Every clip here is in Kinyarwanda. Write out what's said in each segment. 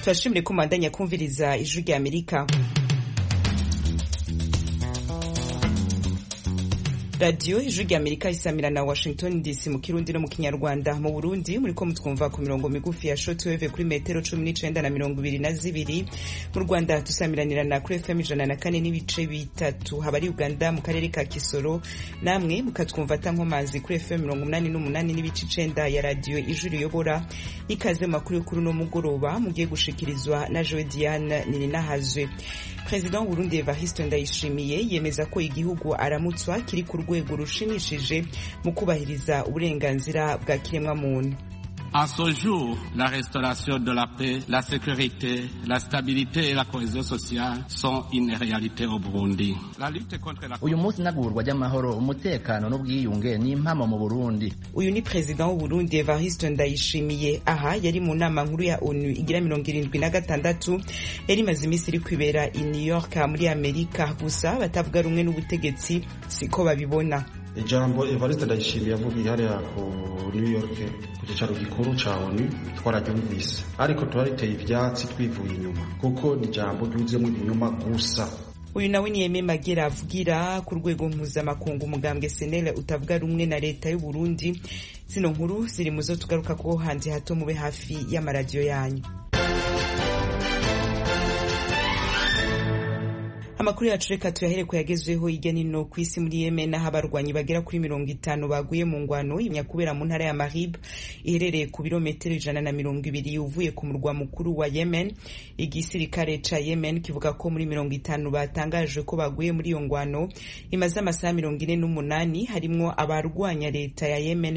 turashimire ko mubandanya kumviriza ijwi rya Amerika. Radio ijwi rya Amerika isamira na Washington DC mu Kirundi no mu Kinyarwanda. Mu Burundi muriko mutwumva ku mirongo migufi ya shortwave kuri metero 19 na 22. Mu Rwanda tusamiranira na kuri FM 104 n'ibice bitatu. Habari Uganda mu karere ka Kisoro namwe mukatwumva tankomazi kuri FM 88 n'ibice 9 ya radio ijwi riyobora. Ikaze makuru kuri no mugoroba mugiye gushikirizwa na Joe Diane Nininahazwe. President Burundi Evariste Ndayishimiye yemeza ko igihugu aramutswa kiri ku rwego rushimishije mu kubahiriza uburenganzira bwa kiremwa muntu. À ce jour, la restauration de la paix, la sécurité, la stabilité et la cohésion sociale sont une réalité au Burundi. La lutte contre la Uyu munsi nagurwa ry'amahoro, umutekano n'ubwiyunge ni impamo mu Burundi. Uyu ni President w'u Burundi Evariste Ndayishimiye. Aha yari mu nama nkuru ya ONU igira 76 yari maze imisi iri kwibera i New York muri Amerika, gusa batavuga rumwe n'ubutegetsi siko babibona. Ijambo Evariste Ndayishimiye yavugiye hariya ku New York ku cyicaro gikuru ca ONU twararyumvise, ariko turariteye ivyatsi twivuye inyuma kuko ni ijambo ryuzemo inyuma gusa. Uyu nawe ni Aime Magera avugira ku rwego mpuzamakungu umugambwe SNL utavuga rumwe na leta y'u Burundi. Zino nkuru ziri muzo tugaruka ko hanze hato mube hafi y'amaradiyo yanyu. Amakuru yacu reka tuyahere ko yagezweho hirya nino ku isi. Muri Yemen aho abarwanyi bagera kuri 50 baguye mu ngwano imyakubera mu ntara ya Marib iherereye ku birometero 120 uvuye ku murwa mukuru wa Yemen. Igisirikare ca Yemen kivuga ko muri 50 batangaje ko baguye muri iyo ngwano imaze amasaha 48, harimwo abarwanya leta ya Yemen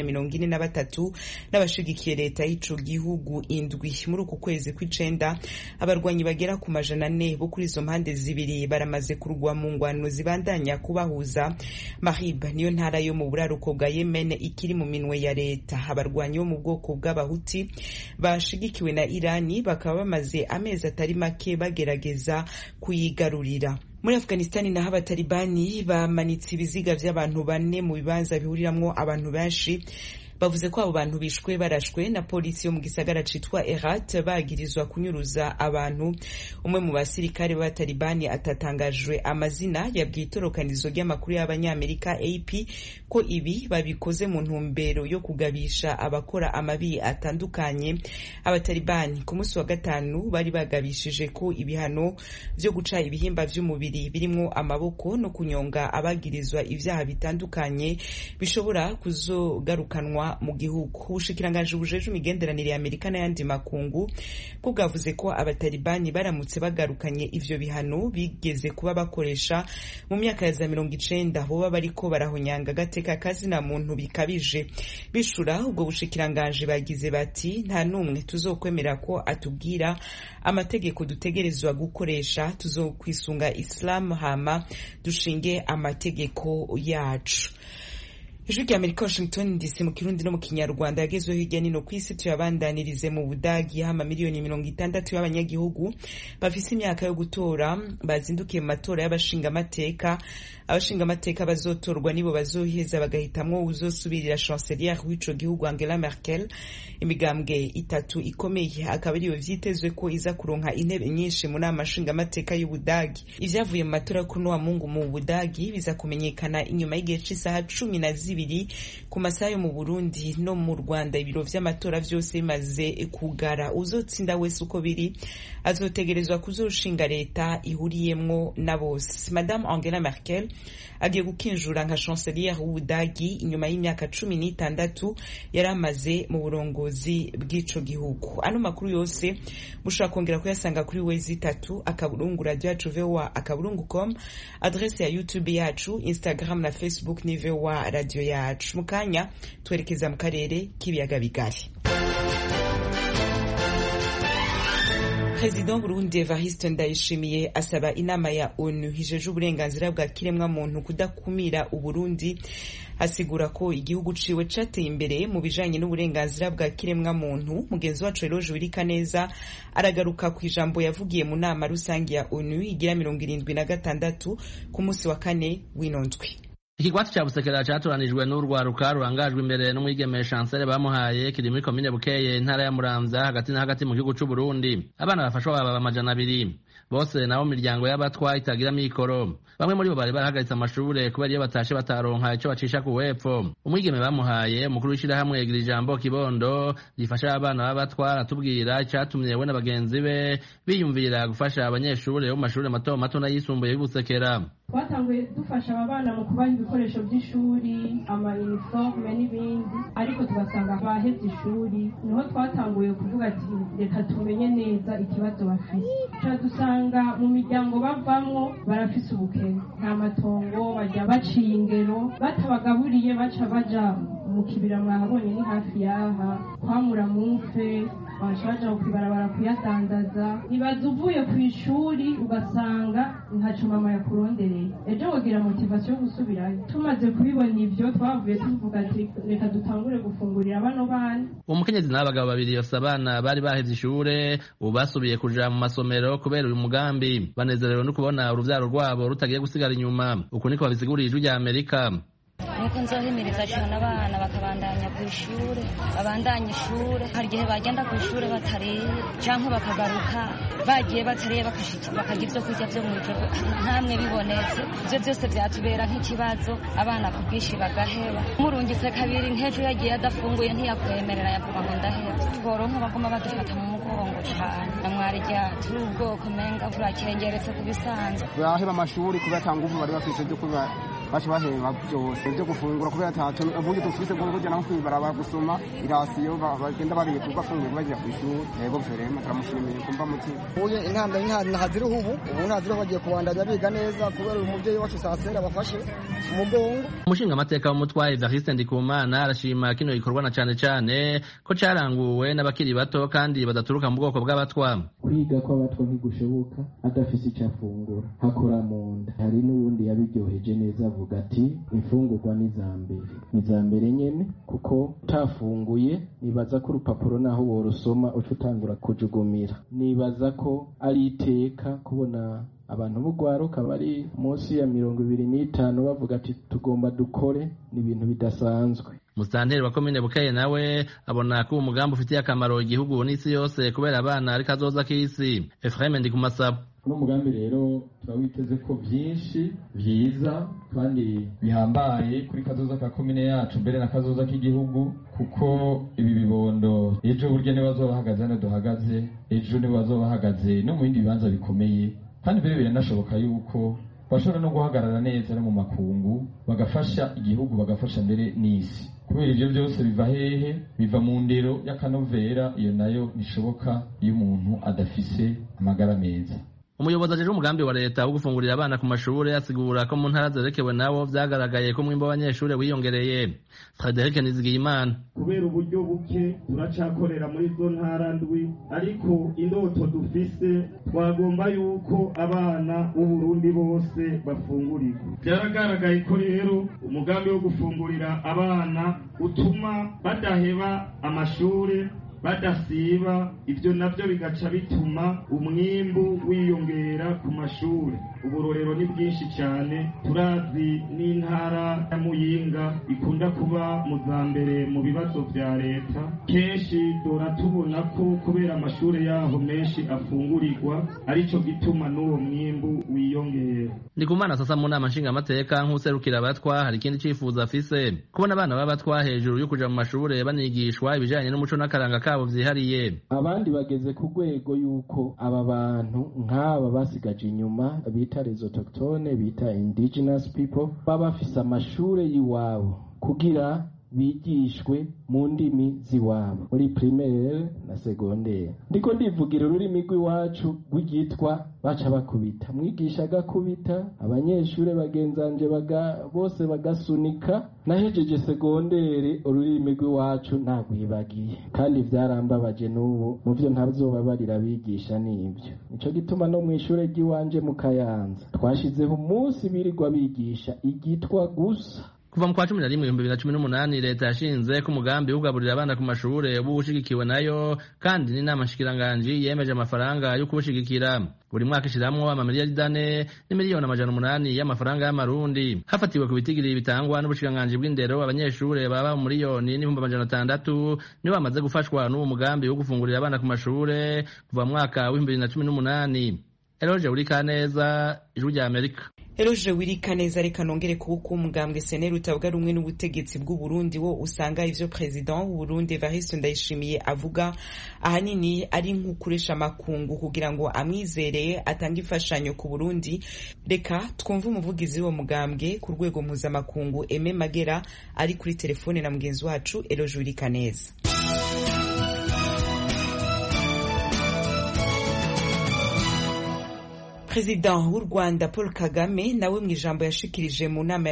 43 n'abashigikiye leta y'ico gihugu indwi. Muri uku kwezi kw'icenda abarwanyi bagera ku 400 bo kuri izo mpande zibiri baramaze kurugwa mu ngwano zibandanya kubahuza. Marib niyo ntara yo mu buraruko bwa Yemen ikiri mu minwe ya leta. Abarwanyi bo mu bwoko bw'abahuti bashigikiwe na Irani bakaba bamaze amezi atari make bagerageza kuyigarurira. Muri Afghanistan naho abatalibani bamanitse ibiziga vy'abantu 4 mu bibanza bihuriramwo abantu benshi. Bavuze ko abo bantu bishwe barashwe na polisi yo mu gisagara citwa Herat bagirizwa kunyuruza abantu. Umwe mu basirikare b'abatalibani atatangajwe amazina yabwiye itorokanizo ry'amakuru y'abanyamerika AP ko ibi babikoze mu ntumbero yo kugabisha abakora amabi atandukanye. Abatalibani ku munsi wa gatanu bari bagabishije ko ibihano vyo guca ibihimba vy'umubiri birimwo amaboko no kunyonga abagirizwa ivyaha bitandukanye bishobora kuzogarukanwa mu gihugu. Ubushikiranganje bujeje imigenderanire ya Amerika n'ayandi makungu bwo bwavuze ko abatalibani baramutse bagarukanye ivyo bihano bigeze kuba bakoresha mu myaka ya za 90 boba bariko barahonyanga gateka kazi na muntu bikabije. Bishura ubwo bushikiranganje bagize bati nta numwe tuzokwemera ko atubwira amategeko dutegerezwa gukoresha, tuzokwisunga Islam hama dushinge amategeko yacu. Ijwi rya Amerika Washington DC mu Kirundi no mu Kinyarwanda yagezweho hirya nino ku isi. Tuyabandanirize mu Budagi hama miliyoni 60 y'abanyagihugu bafise imyaka yo gutora bazindukiye mu matora y'abashinga amateka. Abashinga amateka bazotorwa nibo bazoheza bagahitamwo uzosubirira chancelier w'ico gihugu Angela Merkel. Imigambwe itatu ikomeye akaba ariyo vyitezwe ko iza kuronka intebe nyinshi mu nama nshinga amateka y'Ubudagi. Ivyavuye mu matora kuno wa Mungu mu Budagi biza kumenyekana inyuma y'igihe c'isaha 12 ku masaha yo mu Burundi no mu Rwanda. Ibiro vy'amatora vyose bimaze kugara. Uzotsinda wese uko biri azotegerezwa kuzoshinga leta ihuriyemwo na bose. Madame Angela Merkel agiye gukinjura nka chancelier w'Ubudagi inyuma y'imyaka 16 yaramaze mu burongozi bw'ico gihugu. Ano makuru yose mushaka kongera kuyasanga kuri wezi3 akaburungu radio yacu voa.com, adresse ya YouTube yacu, Instagram na Facebook ni voa radio yacu. Mukanya twerekeza mu karere k'ibiyaga bigari. President Burundi Evariste Ndayishimiye asaba inama ya ONU hijeje uburenganzira bwa kiremwa muntu kudakumira Uburundi. Asigura ko igihugu ciwe cateye imbere mu bijanye n'uburenganzira bwa kiremwa muntu. Mugenzi wacu Eloge Wirikaneza aragaruka ku ijambo yavugiye mu nama rusangi ya ONU igira 76 ku munsi wa kane w'inondwi. Ikigwati ca Busekera catoranijwe n'urwaruka rurangajwe imbere n'umwigeme Chancel bamuhaye kiri muri komine Bukeye intara ya Muramvya hagati na hagati mu gihugu c'u Burundi. Abana bafashwa baba 200 bose nabo miryango y'abatwa itagira mikoro. Bamwe muri bo bari barahagaritse amashure kubera iyo batashe bataronka ico bacisha ku wepfo. Umwigeme bamuhaye umukuru w'ishirahamwe Gira Ijambo Kibondo rifasha abana b'abatwa aratubwira icatumye we n'abagenzi be biyumvira gufasha abanyeshure bo mu mashure mato mato n'ayisumbuye y'Ubusekera. Twatanguye dufasha aba bana mu kubaha ibikoresho by'ishuri, ama-uniforme n'ibindi, ariko tugasanga bahevye ishuri. Niho twatanguye kuvuga ati reka tumenye neza ikibazo bafise. Dusanga mu miryango bavamwo barafise ubukene, nta matongo, bajya baciye ingero, batabagaburiye baca baja mu kibira mwahabonye ni hafi yaha, kwamura mumfe, bashaja kwibarabara kuyadandaza. Ibaza uvuye ku ishuri ugasanga ntaco mama yakurondereye, ejo wogira motivation yo gusubirayo. Tumaze kubibona ivyo twavuye tuvuga ati reka dutangure gufungurira bano bana. Umukenyezi n'abagabo babiri yose abana bari bahevye ishure ubu basubiye kuja mu masomero kubera uyu mugambi. Banezerewe no kubona uruvyaro rwabo rutagiye gusigara inyuma. Uku niko babisiguriye ijwi rya Amerika. Nuko nzohimiriza cyane abana bakabandanya ku ishure, babandanya ishure. Hari igihe bagenda ku ishure batariye canke bakagaruka bagiye batariye bakagira ivyo kurya vyo mw'ijoro ntamwe bibonetse. Ivyo vyose vyatubera nk'ikibazo, abana ku bwinshi bagaheba. Murungitse kabiri nk'ejo yagiye adafunguye ntiyakwemerera yavuga ngo ndaheba. Tworonka baguma badufata mu mugongo cane. Namwari rya turi ubwoko menga burakengeretse ku bisanzwe. Baheba amashuri kubera tanguvu bari bafise byo kuba baje baheba byose byo gufungura kubera tato ubuye dufise ngo kujya naho kwibara gusoma irasiyo bagenda bariye kubafungura bagiye ku ishuri. Yego verema turamushimiye kumva muti uye intambwe ntaziriho ubu ntaziriho bagiye kubandanya biga neza kubera uyu muvyeyi wacu Sasera bafashe umugongo. Umushinga amateka w'umutwaye Evariste Ndikumana arashima kino gikorwa na cane ko caranguwe n'abakiri bato kandi badaturuka mu bwoko bw'abatwa. Kwiga kw'abatwa ntigushoboka adafise icyo afungura hakora mu nda. Hari n'uwundi yabiryoheje neza avuga ati imfungurwa n'izambere nyene kuko utafunguye nibaza ko urupapuro naho worusoma uca utangura kujugumira. Nibaza ko ari iteka kubona abantu b'ugwaruka bari munsi ya 25 bavuga ati tugomba dukore n'ibintu bidasanzwe. Musanteri wa komine Bukeye nawe abona ko umugambi ufitiye akamaro igihugu n'isi yose kubera abana ari kazoza k'isi. Ephraim Ndikumasaba. Uno mugambi rero turawiteze ko byinshi byiza kandi bihambaye kuri kazoza ka komine yacu mbere na kazoza k'igihugu, kuko ibi bibondo ejo burya niba bazobahagaze hano duhagaze, ejo niba bazobahagaze no mu bindi bibanza bikomeye, kandi mbere biranashoboka yuko bashobora no guhagarara neza no mu makungu bagafasha igihugu bagafasha mbere n'isi. Kubera ivyo byose biva hehe? Biva mu ndero y'akanovera, iyo nayo nishoboka iyo umuntu adafise amagara meza. Umuyobozi ajeje umugambi wa leta wo gufungurira abana ku mashure asigura ko mu ntara zerekewe nabo vyagaragaye ko mwimbo w'abanyeshure wiyongereye. Frederic Nizigiyimana. Kubera uburyo buke turacakorera muri zo ntara ndwi, ariko indoto dufise twagomba yuko abana b'Uburundi bose bafungurirwa. Byaragaragaye ko rero umugambi wo gufungurira abana utuma badaheba amashure badasiba, ivyo navyo bigaca bituma umwimbu wiyongera ku mashure. Uburorero ni bwinshi cyane, turazi n'intara ya Muyinga ikunda kuba mu za mbere mu bibazo vya leta. Kenshi dora tubona ko kubera amashure yaho menshi afungurirwa arico gituma n'uwo mwimbu wiyongera. Ndikumana sasa mu nama nshinga amateka nk'userukira abatwa hari ikindi cifuza afise, kubona abana b'abatwa hejuru yo kuja mu mashure banigishwa ibijanye n'umuco n'akaranga kabo vyihariye. Abandi bageze ku rwego yuko aba bantu nk'aba basigaje inyuma bita les autochtones, bita indigenous people, baba bafise amashure yiwabo kugira bigishwe mu ndimi ziwabo muri primaire na secondaire. Ndiko ndivugira ururimi rw'iwacu rw'igitwa baca bakubita, mwigisha agakubita, abanyeshure bagenzanje bose bagasunika. Nahejeje secondaire ururimi rw'iwacu ntagwibagiye, kandi vyarambabaje n'ubu mu vyo ntazobabarira bigisha n'ivyo. Nico gituma no mw'ishure ry'iwanje mu Kayanza twashizeho umunsi birirwa bigisha igitwa gusa. kuva mu kwa 11/2018 leta yashinze ko umugambi wo kugaburira abana ku mashure ubu ushigikiwe nayo kandi n'inama nshikiranganji yemeje amafaranga yo kubushigikira buri mwaka ishiramwo amamiliyoni n'imiliyoni 800 y'amafaranga y'amarundi hafatiwe ku bitigiri bitangwa n'ubushikiranganji bw'indero abanyeshure baba mu miliyoni n'ibihumbi 600 nibo bamaze gufashwa n'uwo mugambi wo gufungurira abana ku mashure kuva mu mwaka wa 2018. Eloge Wirikaneza, Ijwi rya Amerika. Eloge Wirikaneza reka nongere kuko umugambwe SNL utavuga rumwe n'ubutegetsi bw'u Burundi wo usanga ivyo president w'u Burundi Evariste Ndayishimiye avuga ahanini ari nk'ukuresha amakungu kugira ngo amwizere atanga imfashanyo ku Burundi. Reka twumva umuvugizi w'uwo mugambwe ku rwego mpuzamakungu Aime Magera ari kuri telefone na mugenzi wacu Eloge Wirikaneza. President w'u Rwanda Paul Kagame nawe mu ijambo yashikirije mu nama ya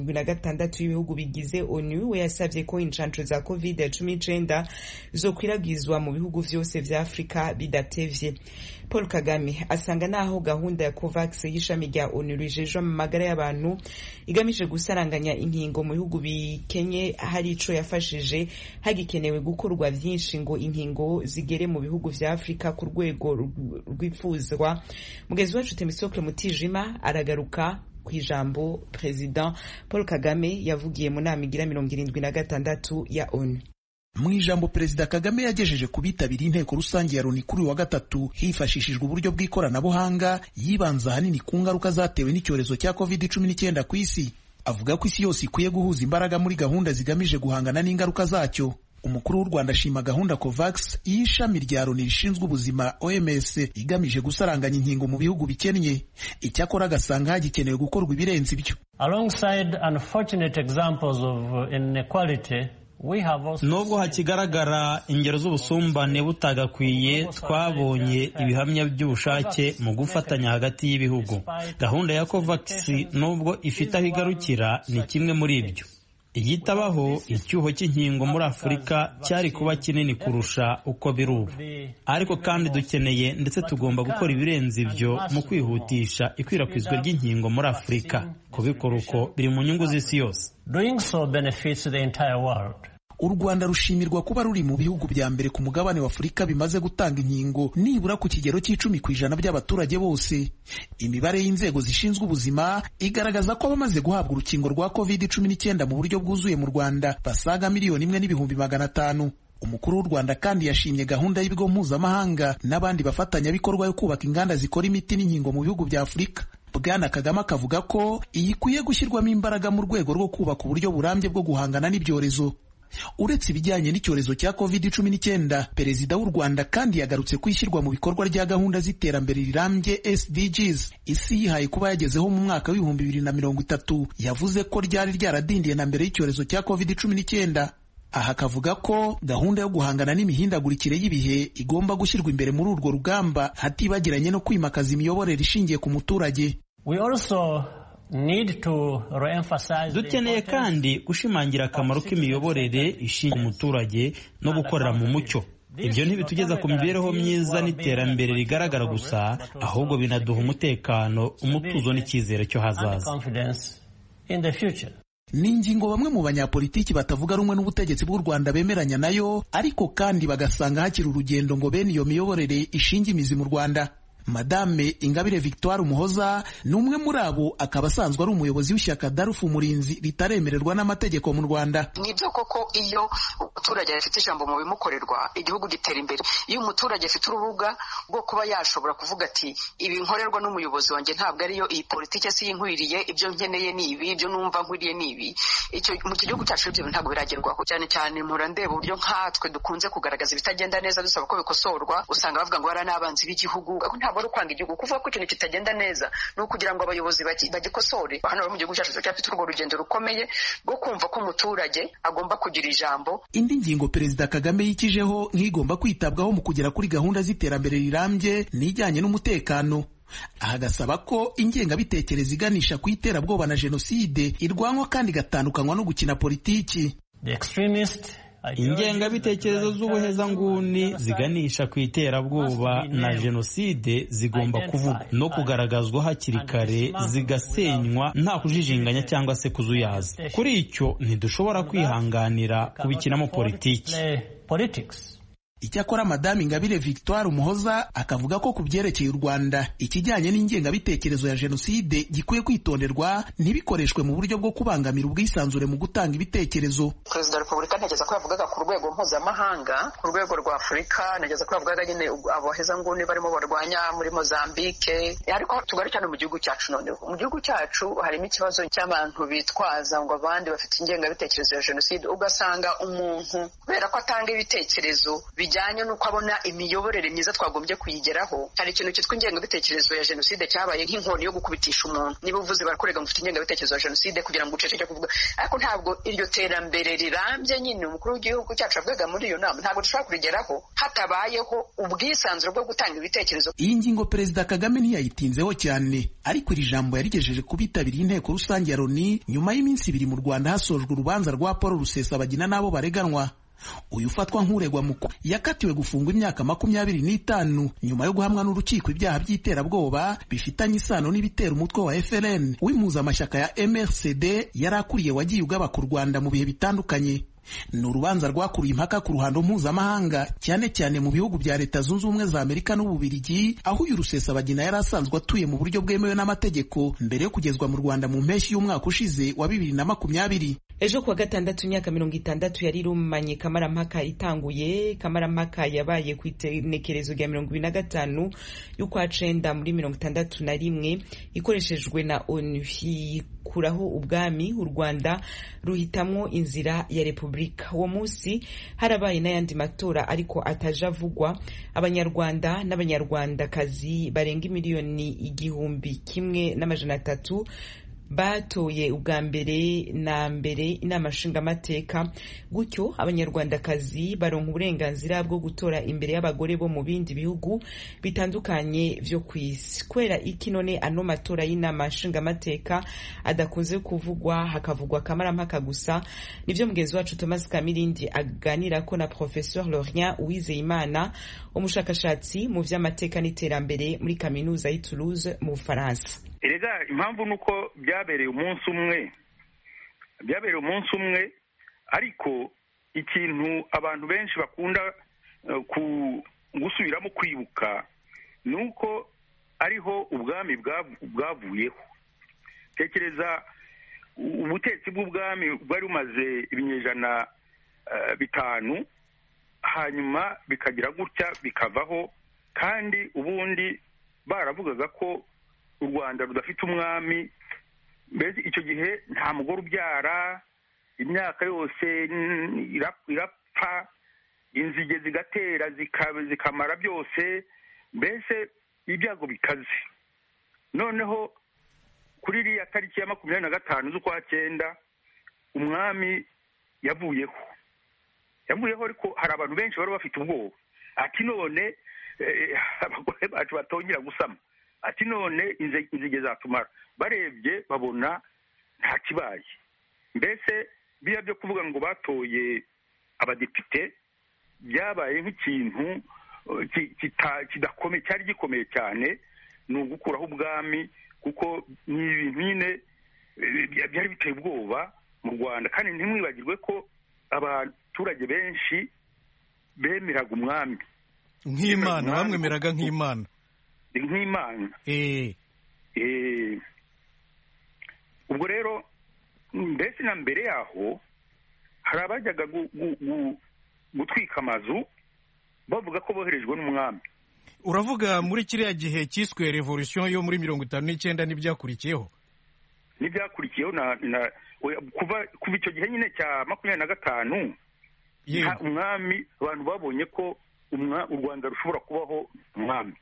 76 y'ibihugu bigize ONU we yasavye ko incanco za COVID-19 zokwiragizwa mu bihugu vyose vya Afrika bidatevye. Paul Kagame asanga naho gahunda ya COVAX y'ishami rya ONU rijejwe mu magara y'abantu igamije gusaranganya inkingo mu bihugu bikenye hari ico yafashije hagikenewe gukorwa vyinshi ngo inkingo zigere mu bihugu vya Afrika ku rwego rwifuzwa. Mugezi wacu Temisocle Mutijima aragaruka kwijambo President Paul Kagame yavugiye mu nama igira 76 ya ONU. Mwijambo Perezida Kagame yagejeje kubitabira inteko rusange ya Loni kuri wa gatatu hifashishijwe uburyo bw'ikoranabuhanga yibanza hanini ku ngaruka zatewe n'icyorezo cya COVID-19 ku isi. Avuga ko isi yose ikwiye guhuza imbaraga muri gahunda zigamije guhangana n'ingaruka zacyo. Umukuru w'u Rwanda ashima gahunda COVAX y'ishami rya Loni rishinzwe ubuzima OMS igamije gusaranganya inkingo mu bihugu bikennye. Icyakora agasanga hagikenewe gukorwa ibirenze ibyo. Alongside unfortunate examples of inequality, nubwo hakigaragara ingero z'ubusumbane butagakwiye, twabonye ibihamya by'ubushake mu gufatanya hagati y'ibihugu. Gahunda ya COVAX nubwo ifite aho igarukira ni kimwe muri ibyo. Igitabaho icyuho cy'inkingo muri Afurika cyari kuba kinini kurusha uko biri ubu, ariko kandi dukeneye ndetse tugomba gukora ibirenze ibyo mu kwihutisha ikwirakwizwa ry'inkingo muri Afurika. Kubikora uko biri mu nyungu z'isi yose. Doing so benefits the entire world. U Rwanda rushimirwa kuba ruri mu bihugu bya mbere ku mugabane wa Afurika bimaze gutanga inkingo nibura ku kigero c'10% by'abaturage bose. Imibare y'inzego zishinzwe ubuzima igaragaza ko abamaze guhabwa urukingo rwa COVID-19 mu buryo bwuzuye mu Rwanda basaga 1,500,000. Umukuru w'u Rwanda kandi yashimye gahunda y'ibigo mpuzamahanga n'abandi bafatanyabikorwa yo kubaka inganda zikora imiti n'inkingo mu bihugu bya Afurika. Bwana Kagame akavuga ko iyi ikwiye gushyirwamo imbaraga mu rwego rwo kubaka uburyo burambye bwo guhangana n'ibyorezo. Uretse ibijyanye n'icyorezo cya COVID-19, Perezida w'u Rwanda kandi yagarutse kwishyirwa mu bikorwa rya gahunda z'iterambere rirambye SDGs isi yihaye kuba yagezeho mu mwaka w'ibihumbi 2030. Yavuze ko ryari ryaradindiye na mbere y'icyorezo cya COVID-19. Aha akavuga ko gahunda yo guhangana n'imihindagurikire y'ibihe igomba gushyirwa imbere muri urwo rugamba hatibagiranye no kwimakaza imiyoborere ishingiye ku muturage. Dukeneye kandi gushimangira akamaro k'imiyoborere ishingiye ku muturage no gukorera mu mucyo. Ibyo ntibitugeza ku mibereho myiza n'iterambere rigaragara gusa, ahubwo binaduha umutekano, umutuzo n'icyizere cyo hazaza. Ni ingingo bamwe mu banyapolitiki batavuga rumwe n'ubutegetsi bw'u Rwanda bemeranya nayo, ariko kandi bagasanga hakiri urugendo ngo bene iyo miyoborere ishinga imizi mu Rwanda. Madame Ingabire Victoire Umuhoza ni umwe muri abo, akaba asanzwe ari umuyobozi w'ishyaka Darufu Umurinzi ritaremererwa n'amategeko mu Rwanda. Nibyo koko iyo umuturage afite ijambo mu bimukorerwa igihugu gitera imbere. Iyo umuturage afite urubuga rwo kuba yashobora kuvuga ati ibi nkorerwa n'umuyobozi wanjye ntabwo ariyo, iyi politike si inkwiriye, ibyo nkeneye ni ibi, ibyo numva nkwiriye ni ibi. Icyo mu gihugu cyacu ibyo ntabwo biragerwaho. Cyane cyane mpora ndeba uburyo nkatwe dukunze kugaragaza ibitagenda neza dusaba ko bikosorwa, usanga bavuga ngo bara n'abanzi b'igihugu. Ari ukwanga igihugu. Kuvuga ko ikintu kitagenda neza ni ukugira ngo abayobozi bagikosore. Hano mu gihugu cyacu cyafite urwo rugendo rukomeye rwo kumva ko umuturage agomba kugira ijambo. Indi ngingo Perezida Kagame yikijeho nk'igomba kwitabwaho mu kugera kuri gahunda z'iterambere rirambye n'ijyanye n'umutekano. Aha agasaba ko ingengabitekerezo iganisha ku iterabwoba na jenoside irwanywa kandi igatandukanywa no gukina politiki. The extremist ingengabitekerezo z'ubuhezanguni ziganisha ku iterabwoba na jenoside zigomba kuvugwa no kugaragazwa hakiri kare, zigasenywa nta kujijinganya cyangwa se kuzuyaza. Kuri icyo ntidushobora kwihanganira kubikinamo politiki. Icyakora Madame Ingabire Victoire Umuhoza akavuga ko ku byerekeye u Rwanda ikijyanye n'ingengabitekerezo ya jenoside gikwiye kwitonderwa ntibikoreshwe mu buryo bwo kubangamira ubwisanzure mu gutanga ibitekerezo. Perezida wa Repubulika ntegeza ko yavugaga ku rwego mpuzamahanga, ku rwego rwa Afurika, ntegeza ko yavugaga nyine abahezanguni barimo barwanya muri Mozambique, ariko tugarukane mu gihugu cyacu. Noneho mu gihugu cyacu harimo ikibazo cy'abantu bitwaza ngo abandi bafite ingengabitekerezo ya jenoside, ugasanga umuntu kubera ko atanga ibitekerezo bijyanye n'uko abona imiyoborere myiza twagombye kuyigeraho. Hari ikintu cyitwa ingengabitekerezo ya jenoside cyabaye nk'inkoni yo gukubitisha umuntu. Niba uvuze barakurega ngo ufite ingengabitekerezo ya jenoside kugira ngo uceceke kuvuga, ariko ntabwo iryo terambere rirambye nyine umukuru w'igihugu cyacu avuga muri iyo nama ntabwo dushobora kurigeraho hatabayeho ubwisanzure bwo gutanga ibitekerezo. Iyi ngingo Perezida Kagame ntiyayitinzeho cyane, ariko iri jambo yarigejeje ku bitabiriye inteko rusange ya Loni nyuma y'iminsi 2 mu Rwanda hasojwe urubanza rwa Paul Rusesabagina n'abo bareganwa. Uyu ufatwa nk'uregwa mu yakatiwe gufungwa imyaka 25 nyuma yo guhamwa n'urukiko ibyaha by'iterabwoba bifitanye isano n'ibitera umutwe wa FLN w'impuzamashyaka ya MRCD yari akuriye wagiye ugaba ku Rwanda mu bihe bitandukanye. Ni urubanza rwakuruye impaka ku ruhando mpuzamahanga, cyane cyane mu bihugu bya Leta Zunze Ubumwe za Amerika n'Ububiligi, aho uyu Rusesabagina yari asanzwe atuye mu buryo bwemewe n'amategeko mbere yo kugezwa mu Rwanda mu mpeshyi y'umwaka ushize wa 2020. Ejo kuwa gatandatu imyaka 60 yari rumanye kamarampaka itanguye. Kamarampaka yabaye ku itenekerezo rya 25 y'ukwa 9 muri 61 ikoreshejwe na ONU kuraho ubwami. U Rwanda ruhitamwo inzira ya Repubulika. Uwo munsi harabaye n'ayandi matora ariko atajavugwa. Abanyarwanda n'abanyarwandakazi barenga miliyoni 1,300 batoye ubwa mbere na mbere inama nshingamateka. Gutyo abanyarwandakazi baronka uburenganzira bwo gutora imbere y'abagore bo mu bindi bihugu bitandukanye vyo kwisi. Kwera iki none ano matora y'inama nshingamateka adakunze kuvugwa, hakavugwa kamarampaka gusa, nivyo mugenzi wacu Thomas Kamirindi aganirako na Professeur Laurent Uwizeyimana, umushakashatsi mu vy'amateka n'iterambere muri kaminuza y'i Toulouse mu Bufaransa. Erega impamvu nuko byabereye umunsi umwe, ariko ikintu abantu benshi bakunda gusubiramo kwibuka nuko ariho ubwami bwavuyeho. Tekereza ubutetsi bw'ubwami bwari bumaze ibinyejana 5, hanyuma bikagira gutya bikavaho, kandi ubundi baravugaga ko u Rwanda rudafite umwami. Mbese icyo gihe nta mugore ubyara, imyaka yose irapfa, inzige zigatera zikamara byose, mbese ibyago bikaze. Noneho kuri iriya tariki ya 25 z'ukwa 9 umwami yavuyeho, ariko hari abantu benshi bari bafite ubwoba ati none abagore bacu batongera gusama, ati none inzige zatumara. Barebye babona nta kibaye. Mbese biya byo kuvuga ngo batoye abadepite byabaye nk'ikintu kidakomeye, cyari gikomeye cyane, ni ugukuraho ubwami, kuko ni ibintu nyine byari biteye ubwoba mu Rwanda. Kandi ntimwibagirwe ko abaturage benshi bemeraga umwami nk'Imana, bamwemeraga nk'Imana. Ubwo rero mbese na mbere yaho hari abajyaga gutwika amazu bavuga ko boherejwe n'umwami. Uravuga muri kiriya gihe cyiswe revolution yo muri 59 n'ibyakurikiyeho kuva icyo gihe nyine cya 25 umwami, abantu babonye ko u Rwanda rushobora kubaho umwami.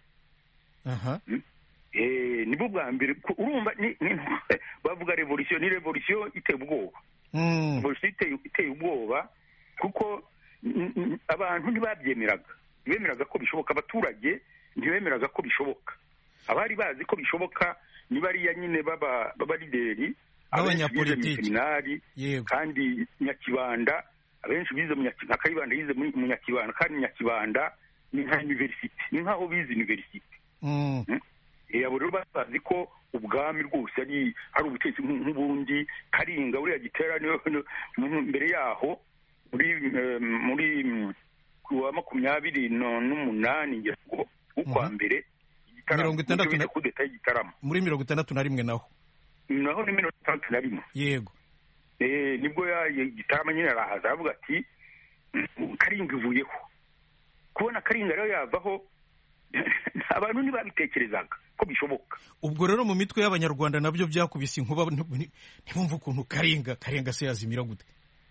Nibwo bwa mbere urumva bavuga revolution. Ni revolution iteye ubwoba, revolution iteye ubwoba, kuko abantu ntibemeraga ko bishoboka. Abaturage ntibemeraga ko bishoboka. Abari bazi ko bishoboka ni bariya nyine baba lideri, abanyapolitiki, kandi Nyakibanda abenshi bize nka Kayibanda yize mu Nyakibanda, kandi Nyakibanda ni nka university, ni nkaho bize university. Abo rero bazi ko ubwami rwose ari ubutegetsi nk'ubundi. Karinga uriya Gitera mbere yaho muri kuwa 28 ngo ukwa mbere Igitaramo muri 61 naho ni 61 yego. Nibwo Igitaramo nyine arahaza avuga ati Karinga ivuyeho. Kubona Karinga rero yavaho abantu ntibabitekerezaga ko bishoboka. Ubwo rero mu mitwe y'Abanyarwanda nabyo byakubise inkuba, ntibumva ukuntu Karinga se yazimira gute.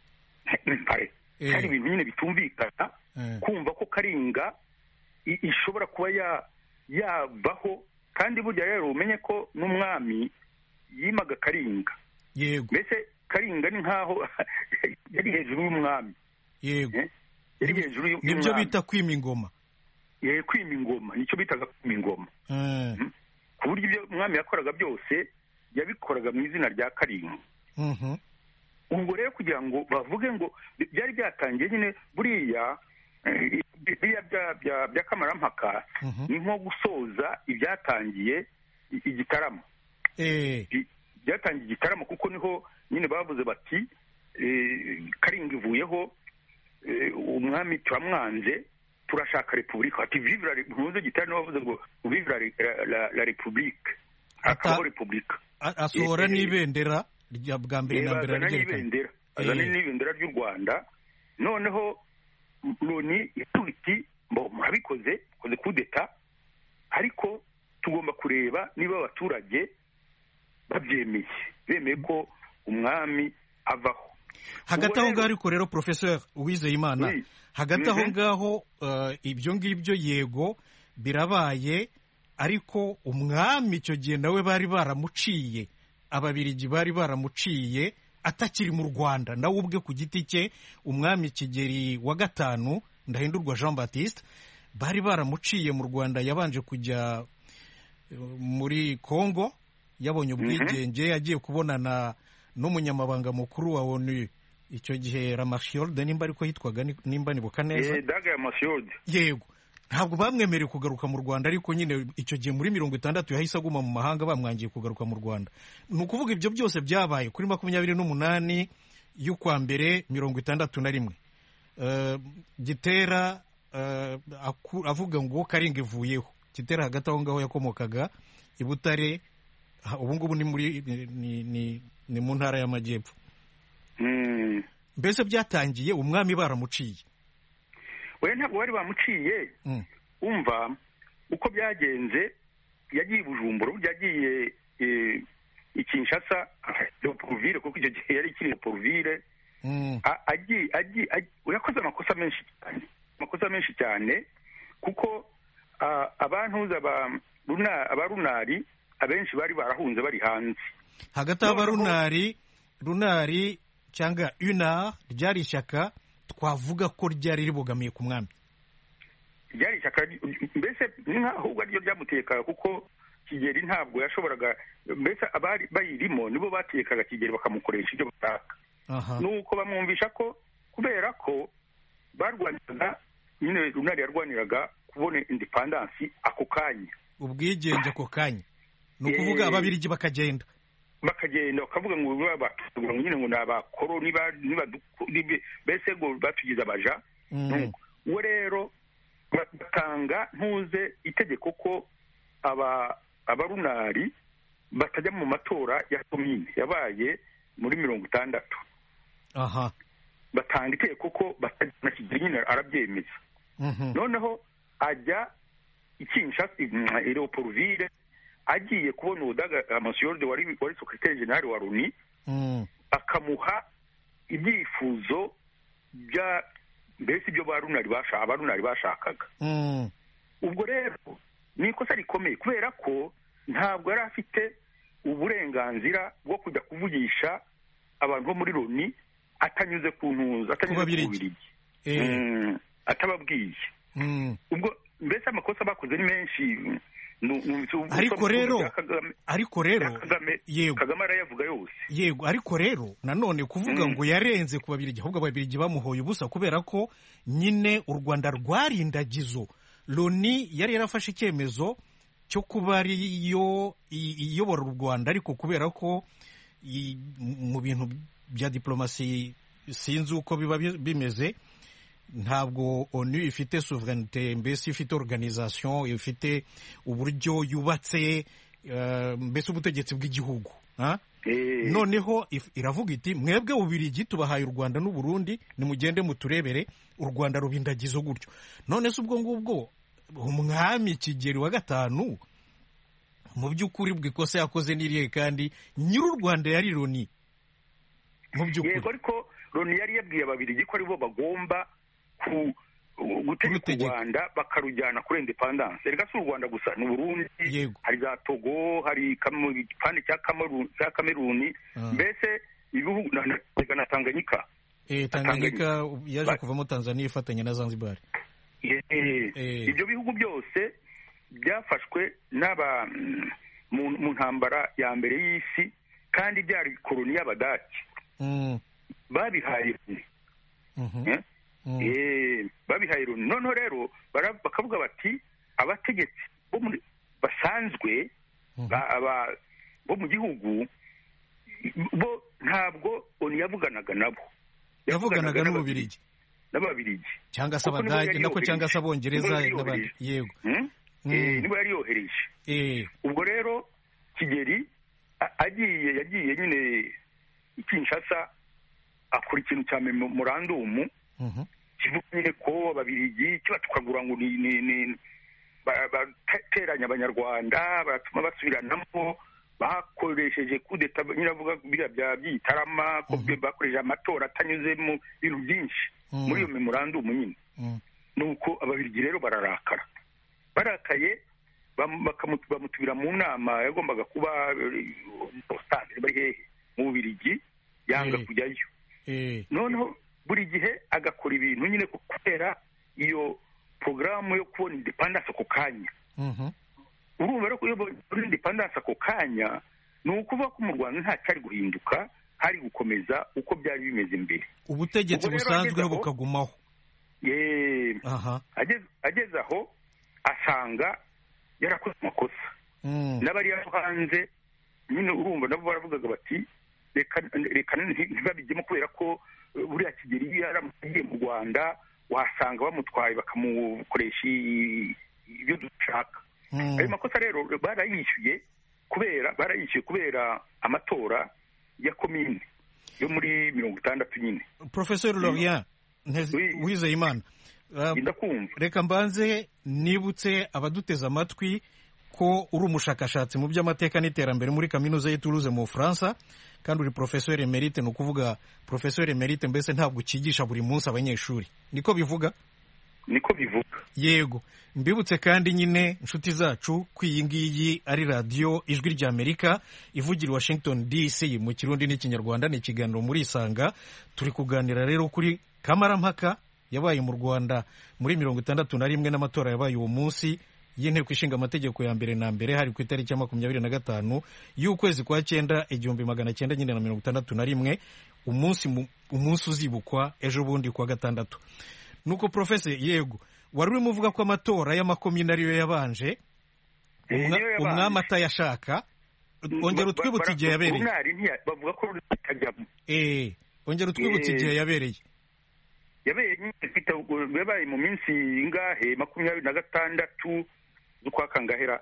Hari ibintu nyine bitumvikana kumva ko Karinga ishobora kuba yavaho, kandi burya rero umenye ko n'umwami yimaga Karinga. Yego. Mbese Karinga ni nkaho yari hejuru y'umwami. Yego. Yari hejuru y'umwami. Nibyo bita kwima ingoma. Kwima ingoma, nicyo bitaga kwima ingoma. Ku buryo ibyo umwami yakoraga byose yabikoraga mu izina rya Karinga. Ubwo rero kugira ngo bavuge ngo byari byatangiye nyine buriya by'akamarampaka ni nko gusoza ibyatangiye Igitaramo. Byatangiye Igitaramo kuko niho nyine bavuze bati Karinga ivuyeho, umwami turamwanze, turashaka repubulika. Ati vive la repubulika. Gitari bavuze ngo vive la repubulika, akaho repubulika. Asohora n'ibendera rya bwa mbere na mbere n'ibendera, azana n'ibendera ry'u Rwanda. Noneho Loni ituti murabikoze koze kudeta, ariko tugomba kureba niba abaturage bemeye ko umwami avaho. Hagati aho ngaho ariko rero Professeur Uwizeyimana, hagati aho ngaho ibyo ngibyo yego birabaye, ariko umwami icyo gihe nawe bari baramuciye, Ababiligi bari baramuciye atakiri mu Rwanda, nawe ubwe ku giti cye. Umwami Kigeli wa gatanu Ndahindurwa Jean Baptiste bari baramuciye mu Rwanda, yabanje kujya muri Congo, yabonye ubwigenge, yagiye kubonana n'umunyamabanga mukuru wa ONU icyo gihe Ramashiyorde, nimba ariko yitwaga, nimba nibuka neza. Daga Ramashiyorde. Yego. Ntabwo bamwemereye kugaruka mu Rwanda, ariko nyine icyo gihe muri 60 yahise aguma mu mahanga, bamwangiye kugaruka mu Rwanda. Ni ukuvuga ibyo byose byabaye kuri 28 y'ukwa mbere 61. Gitera avuga ngo Karinga ivuyeho. Gitera hagati aho ngaho yakomokaga i Butare, ubu ngubu ni mu ntara y'Amajyepfo. Mbese byatangiye umwami baramuciye. We ntabwo bari bamuciye. Umva uko byagenze, yagiye Bujumbura, yagiye Kinshasa, Leopoldville, kuko icyo gihe yari kiri Leopoldville. Yakoze amakosa menshi cyane kuko abantuza abarunari abenshi bari barahunze bari hanze. Hagati y'abarunari cyangwa UNAR ryari ishyaka twavuga ko ryari ribogamiye ku mwami. Ryari ishyaka mbese ahubwo ryo ryamutekaga, kuko Kigeli ntabwo yashoboraga, mbese abari bayirimo nibo batekaga Kigeli bakamukoresha ibyo bashaka. Nuko bamwumvisha ko kubera ko barwaniraga nyine, runari yarwaniraga kubona independence ako kanya, ubwigenge ako kanya. Ni ukuvuga Ababiligi bakagenda bakavuga ngo nyine ngo ni abakoroni, mbese ngo batugize abaja. We rero batanga ntuze itegeko ko abarunari batajya mu matora ya komine yabaye muri 60. Batanga itegeko ko batajya, Kigeli nyine arabyemeza. Noneho ajya Kinshasa, Leopoldville, agiye kubona Udaga Ramashiyorde wari secrétaire général wa Loni, akamuha ibyifuzo bya mbese ibyo abarunari bashakaga. Ubwo rero ni ikosa rikomeye, kubera ko ntabwo yari afite uburenganzira bwo kujya kuvugisha abantu bo muri Loni atanyuze ku ntuza, atanyuze ku Babiligi, atababwiye. Ubwo mbese amakosa bakoze ni menshi. ariko rero yego Kagame arayavuga yose yego ariko rero nanone kuvuga ngo yarenze ku babirigi ahubwo ababirigi bamuhoye ubusa kubera ko nyine u Rwanda rwarindagizo Loni yari yarafashe icyemezo cyo kuba ariyo iyobora u Rwanda ariko kubera ko mu bintu bya diplomasi sinzi uko biba bimeze ntabwo ONU ifite souveraineté mbese ifite organisation ifite uburyo yubatse mbese ubutegetsi bw'igihugu noneho iravuga iti mwebwe Ubirigi tubahaye u Rwanda n'u Burundi nimugende muturebere u Rwanda rubindagizo gutyo none se ubwo ngubwo umwami Kigeli wa gatanu mu by'ukuri bw'ikosa yakoze n'iriye kandi nyiri u Rwanda yari Loni mu by'ukuri yego ariko Loni yari yabwiye Ababirigi ko aribo bagomba gutegeka u Rwanda bakarujyana kuri independence reka si u Rwanda gusa n'u Burundi hari za Togo hari igipande cya Kameruni mbese ibihugu na Tanganyika Tanganyika yaje kuvamo Tanzania ifatanya na Zanzibar ibyo bihugu byose byafashwe mu ntambara ya mbere y'isi kandi byari koloni y'Abadage babihaye babihaye noneho rero bakavuga bati abategetsi basanzwe bo mu gihugu bo ntabwo oni yavuganaga nabo yavuganaga n'Ububirigi n'Ababirigi cyangwa se Abadage nako cyangwa se Abongereza n'abandi yego nibo yari yohereje ubwo rero Kigeli yagiye nyine Kinshasa akora ikintu cya memorandumu kivuga nyine ko Ababirigi kiba tukagura ngo ni bateranya Abanyarwanda baratuma basubiranamo bakoresheje kudeta nyine avuga bya by'itarama ko bakoresheje amatora atanyuze mu bintu byinshi muri iyo memorandumu nyine nuko Ababirigi rero barakaye bamutubira mu nama yagombaga kuba bari hehe mu Bubirigi yanga kujyayo noneho buri gihe agakora ibintu nyine kubera iyo porogaramu yo kubona independence ako kanya urumva rero ko iyo kubona independence ako kanya ni ukuvuga ko mu Rwanda nta cyari guhinduka hari gukomeza uko byari bimeze mbere ubutegetsi busanzweho bukagumaho ageze aho asanga yarakoze amakosa n'abari hanze nyine urumva nabo baravugaga bati reka ntibabijyemo kubera ko buriya Kigeli yaramugiye mu Rwanda wasanga bamutwaye bakamukoresha ibyo dushaka ayo makosa rero barayishyuye kubera amatora ya komine yo muri 60 nyine Professor Lorient Uwizeyimana reka mbanze nibutse abaduteze amatwi ko uri umushakashatsi mu by'amateka n'iterambere muri kaminuza y'Itoulouse mu Bufaransa kandi uri professeur emerite ni ukuvuga professeur emerite mbese ntabwo ukigisha buri munsi abanyeshuri niko bivuga yego mbibutse kandi nyine inshuti zacu ko iyi ngiyi ari radiyo ijwi ry'Amerika ivugira Washington DC mu Kirundi n'Ikinyarwanda ni ikiganiro muri Isanga turi kuganira rero kuri kamarampaka yabaye mu Rwanda muri 61 n'amatora yabaye uwo munsi y'inteko ishinga amategeko ya mbere na mbere hari ku itariki ya 25 y'ukwezi kwa 9 1961 umunsi uzibukwa ejo bundi kwa gatandatu nuko professor yego wari urimo uvuga ko amatora y'amakomine ariyo yabanje umwami atayashaka ongera utwibutse igihe yabereye bavuga ko ongera utwibutse igihe yabereye yabaye mu minsi ingahe 26 z'ukwa Kangahera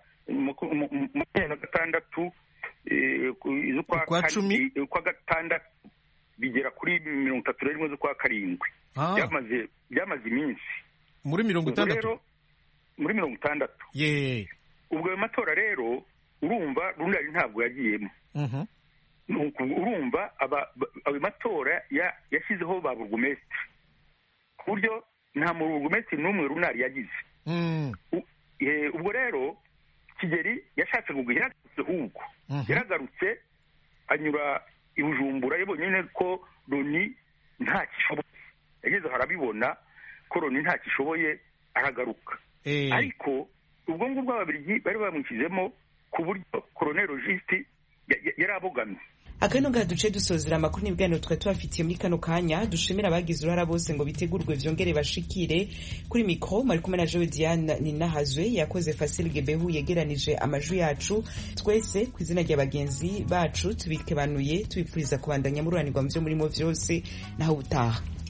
26 z'ukwa 10 ukwa gatandatu bigera kuri 31 z'ukwa karindwi byamaze iminsi muri 60 muri 60 ubwo ayo matora rero urumva Rundari ntabwo yagiyemo urumva ayo matora yashyizeho ba burugumesitiri ku buryo nta burugumesitiri n'umwe Rundari yagize ubwo rero Kigeli yashatse kugira ahubwo yaragarutse anyura i Bujumbura yabonye nyine ko Loni nta kishoboye yageze harabibona ko Loni nta kishoboye aragaruka ariko ubwo ngubwo ababirigi bari bamwishyizemo ku buryo Colonel Juste yari abogamye. Akano ga duce dusozera amakuru n'ibiganiro twari tubafitiye muri kano kanya. Dushimira abagize uruhara bose ngo bitegurwe vyongere bashikire kuri mikro. Mari kumwe na Joe Diane Ninahazwe, yakoze Fasil Gebehu yegeranije amajwi yacu. Twese kwizina rya bagenzi bacu tubikebanuye tubipfuriza kubandanya mururanirwa mu byo murimo vyose naho utaha.